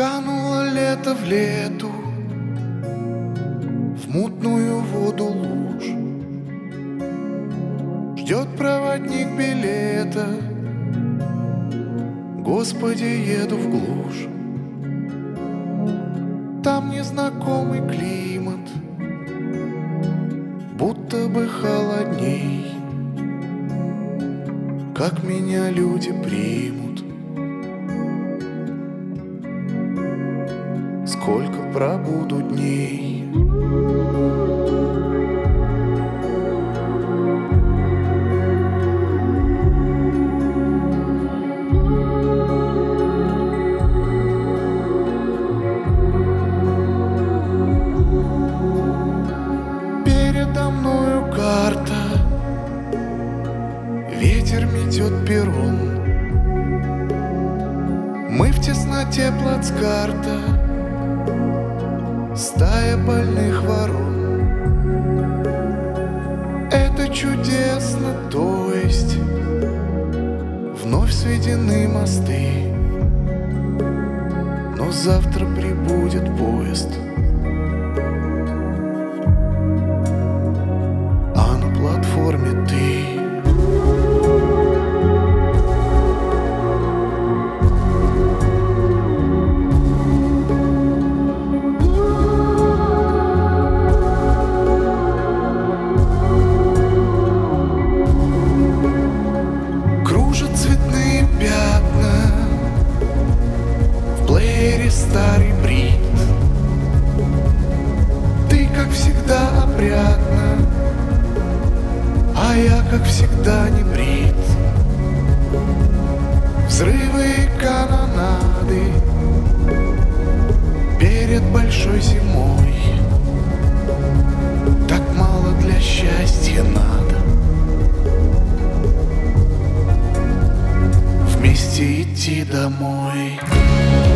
Кануло лето в лету, в мутную воду луж. Ждет проводник билета, Господи, еду в глушь. Там незнакомый климат, будто бы холодней. Как меня люди примут, сколько пробуду дней. Передо мною карта, ветер метет перрон. Мы в тесноте плацкарта, стая больных ворон. Это чудесно, то есть вновь сведены мосты. Но завтра прибудет поезд, а на платформе ты. Цветные пятна в плеере старый брит. Ты, как всегда, опрятна, а я, как всегда, не брит. Взрывы и канонады перед большой зимой. Так мало для счастья надо вместе идти домой.